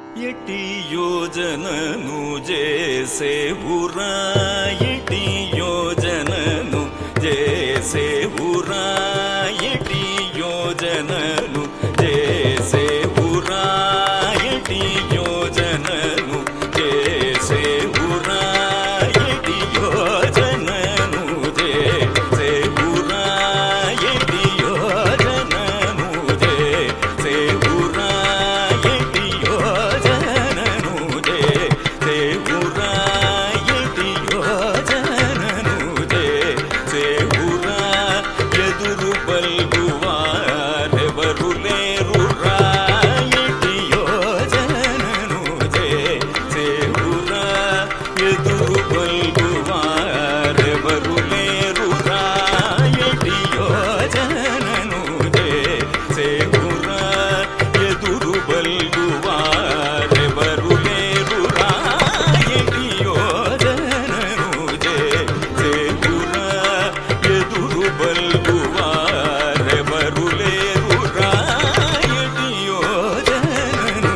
ఎటి యోజనను చేసేవురా ఎటి యోజనను చేసేవురా ఎటి యోజనను చేసేవురా ఎటి యోజనను చేసేవురా ఎటి యోజనను చేసేవురా ఎటి యోజనను చేసేవురా ఎటి యోజనను చేసేవురా ఎటి యోజనను చేసేవురా ఎదురు బల్గువారెవరు లేరురా ఎటి యోజనను చేసేవురా ఎదురు బల్గువారెవరు లేరురా ఎటి యోజనను చేసేవురా ఎదురు బల్గువారెవరు లేరురా ఎటి యోజనను చేసేవురా ఎదురు బల్గువారెవరు లేరురా ఎటి యోజనను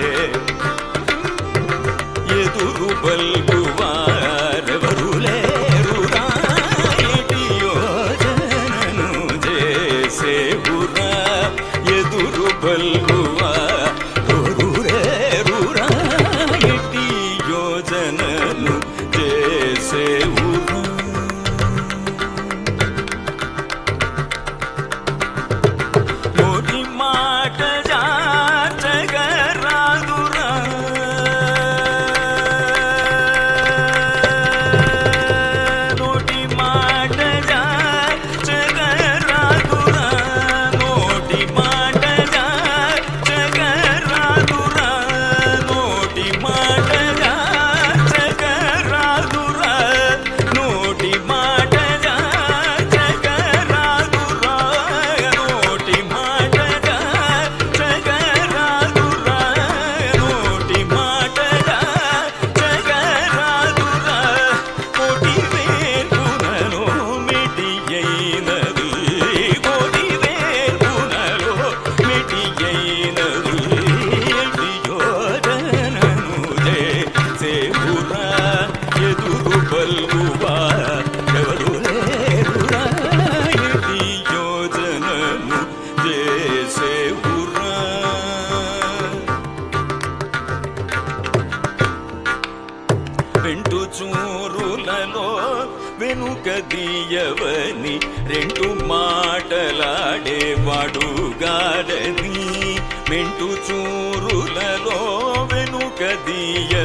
ఎదురు బల్గువారెవరు లేరురా ఎటి యోజనను చేసేవురా ఎదురు బల్గువారెవరు లేరురా ఎటి యోజనను చేసేవురా నోటి మాట జాచగరాదురా నోటి మాట జాచగరాదురా నోటి మాట జాచగరాదురా నోటి మాట జాచగరాదురా నోటి మాట జాచగరాదురా నోటి మాట జాచగరాదురా నోటి మాట జాచగరాదురా కోటి వేల్పునలో మెటి అయినది కోటి వేల్పునలో మెటి అయినది ఎటి యోజనను చేసేవురా ఎదురు బల్గువారెవరు లేరురా ఎటి యోజనను చేసేవురా వెంటు చూరులలో వెనుక దీయవని రెండు మాటలాడేవాడుగాడని మెంటు చూరులలో వెనుక దీయ